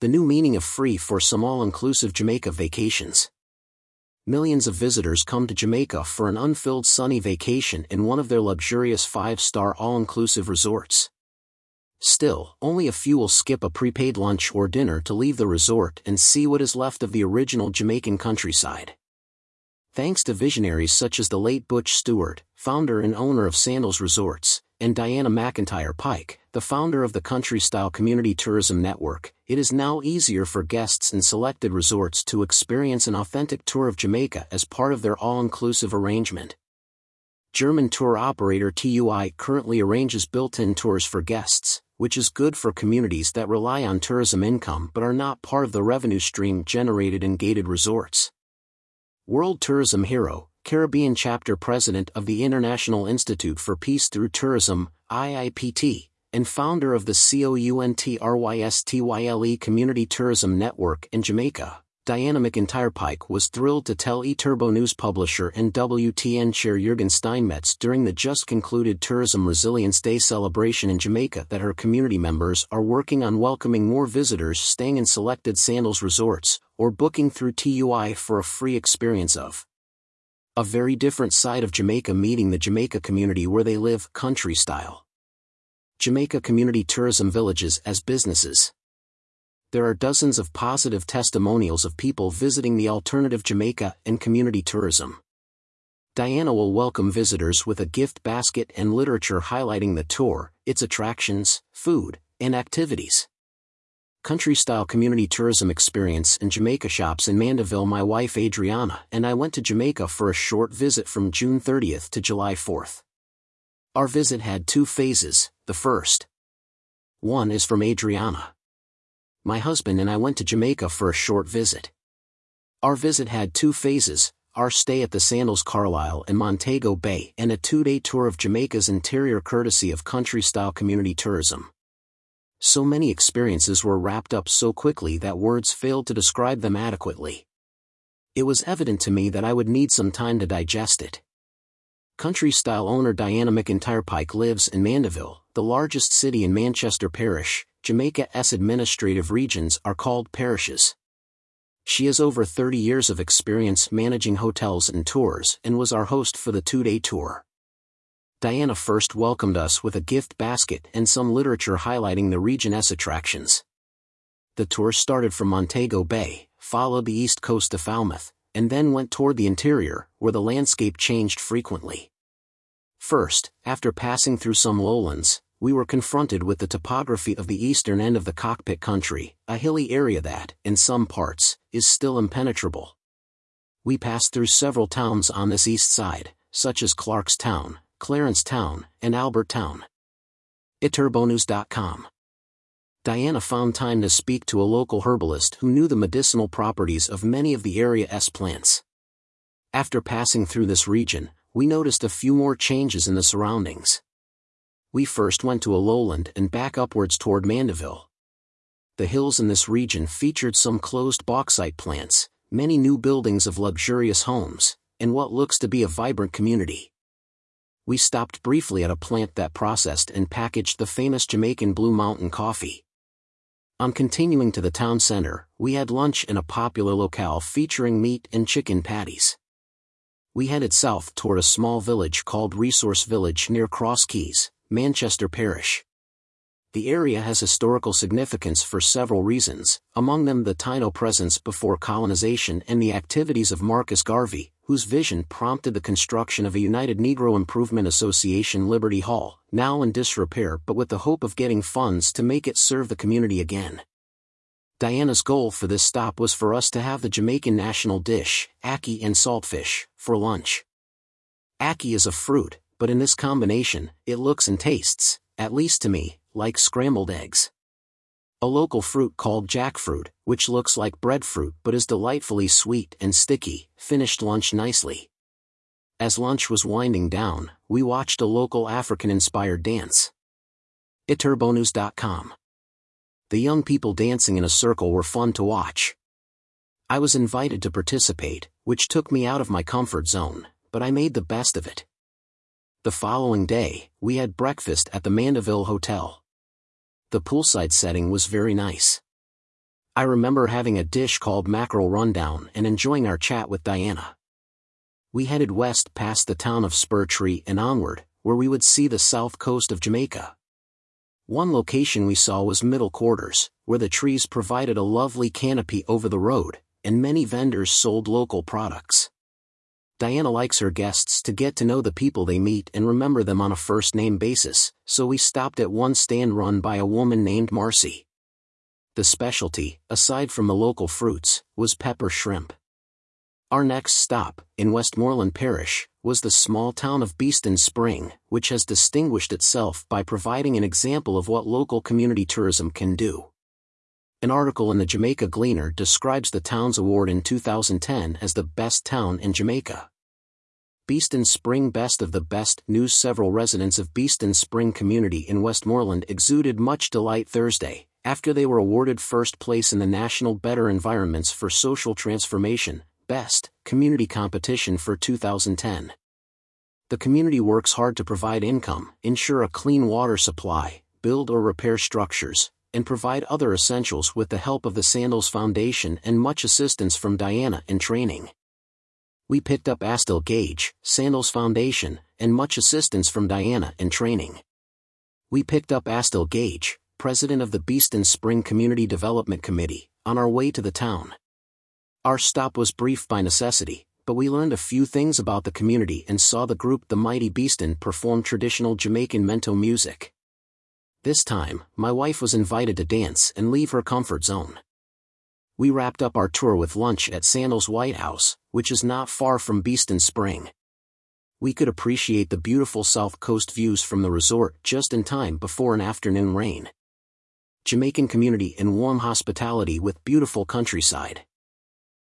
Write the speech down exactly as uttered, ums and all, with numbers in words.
the new meaning of free for some all-inclusive Jamaica vacations. Millions of visitors come to Jamaica for an unfilled sunny vacation in one of their luxurious five-star all-inclusive resorts. Still, only a few will skip a prepaid lunch or dinner to leave the resort and see what is left of the original Jamaican countryside. Thanks to visionaries such as the late Butch Stewart, founder and owner of Sandals Resorts, and Diana McIntyre Pike, the founder of the Country Style Community Tourism Network, it is now easier for guests in selected resorts to experience an authentic tour of Jamaica as part of their all-inclusive arrangement. German tour operator T U I currently arranges built-in tours for guests, which is good for communities that rely on tourism income but are not part of the revenue stream generated in gated resorts. World Tourism Hero, Caribbean Chapter President of the International Institute for Peace Through Tourism, I I P T, and founder of the COUNTRYSTYLE Community Tourism Network in Jamaica, Diana McIntyre Pike was thrilled to tell eTurbo News publisher and W T N chair Jürgen Steinmetz during the just-concluded Tourism Resilience Day celebration in Jamaica that her community members are working on welcoming more visitors staying in selected Sandals resorts, or booking through T U I for a free experience of a very different side of Jamaica, meeting the Jamaica community where they live, country style. Jamaica Community Tourism Villages as businesses. There are dozens of positive testimonials of people visiting the alternative Jamaica and community tourism. Diana will welcome visitors with a gift basket and literature highlighting the tour, its attractions, food, and activities. Country-style community tourism experience in Jamaica shops in Mandeville. My wife Adriana and I went to Jamaica for a short visit from June thirtieth to July fourth. Our visit had two phases. The first one is from Adriana. My husband and I went to Jamaica for a short visit. Our visit had two phases, our stay at the Sandals Carlisle and Montego Bay and a two-day tour of Jamaica's interior courtesy of country-style community tourism. So many experiences were wrapped up so quickly that words failed to describe them adequately. It was evident to me that I would need some time to digest it. Country-style owner Diana McIntyre Pike lives in Mandeville, the largest city in Manchester Parish. Jamaica's administrative regions are called parishes. She has over thirty years of experience managing hotels and tours and was our host for the two-day tour. Diana first welcomed us with a gift basket and some literature highlighting the region's attractions. The tour started from Montego Bay, followed the east coast to Falmouth, and then went toward the interior, where the landscape changed frequently. First, after passing through some lowlands, we were confronted with the topography of the eastern end of the Cockpit Country, a hilly area that, in some parts, is still impenetrable. We passed through several towns on this east side, such as Clarkstown, Clarence Town, and Albert Town. i turbo news dot com. Diana found time to speak to a local herbalist who knew the medicinal properties of many of the area's plants. After passing through this region, we noticed a few more changes in the surroundings. We first went to a lowland and back upwards toward Mandeville. The hills in this region featured some closed bauxite plants, many new buildings of luxurious homes, and what looks to be a vibrant community. We stopped briefly at a plant that processed and packaged the famous Jamaican Blue Mountain coffee. On continuing to the town center, we had lunch in a popular locale featuring meat and chicken patties. We headed south toward a small village called Resource Village near Cross Keys, Manchester Parish. The area has historical significance for several reasons, among them the Taino presence before colonization and the activities of Marcus Garvey, whose vision prompted the construction of a United Negro Improvement Association Liberty Hall, now in disrepair but with the hope of getting funds to make it serve the community again. Diana's goal for this stop was for us to have the Jamaican national dish, ackee and saltfish, for lunch. Ackee is a fruit, but in this combination, it looks and tastes, at least to me, like scrambled eggs. A local fruit called jackfruit, which looks like breadfruit but is delightfully sweet and sticky, finished lunch nicely. As lunch was winding down, we watched a local African-inspired dance. i turbo news dot com. The young people dancing in a circle were fun to watch. I was invited to participate, which took me out of my comfort zone, but I made the best of it. The following day, we had breakfast at the Mandeville Hotel. The poolside setting was very nice. I remember having a dish called mackerel rundown and enjoying our chat with Diana. We headed west past the town of Spur Tree and onward, where we would see the south coast of Jamaica. One location we saw was Middle Quarters, where the trees provided a lovely canopy over the road, and many vendors sold local products. Diana likes her guests to get to know the people they meet and remember them on a first-name basis, so we stopped at one stand run by a woman named Marcy. The specialty, aside from the local fruits, was pepper shrimp. Our next stop, in Westmoreland Parish, was the small town of Beeston Spring, which has distinguished itself by providing an example of what local community tourism can do. An article in the Jamaica Gleaner describes the town's award in two thousand ten as the best town in Jamaica. Beeston Spring Best of the Best News. Several residents of Beeston Spring community in Westmoreland exuded much delight Thursday, after they were awarded first place in the National Better Environments for Social Transformation, Best Community Competition for two thousand ten. The community works hard to provide income, ensure a clean water supply, build or repair structures, and provide other essentials with the help of the Sandals Foundation and much assistance from Diana in training. We picked up Astil Gage, Sandals Foundation, and much assistance from Diana in training. We picked up Astil Gage, president of the Beeston Spring Community Development Committee, on our way to the town. Our stop was brief by necessity, but we learned a few things about the community and saw the group The Mighty Beeston perform traditional Jamaican mento music. This time, my wife was invited to dance and leave her comfort zone. We wrapped up our tour with lunch at Sandals White House, which is not far from Beeston Spring. We could appreciate the beautiful South Coast views from the resort just in time before an afternoon rain. Jamaican community and warm hospitality with beautiful countryside.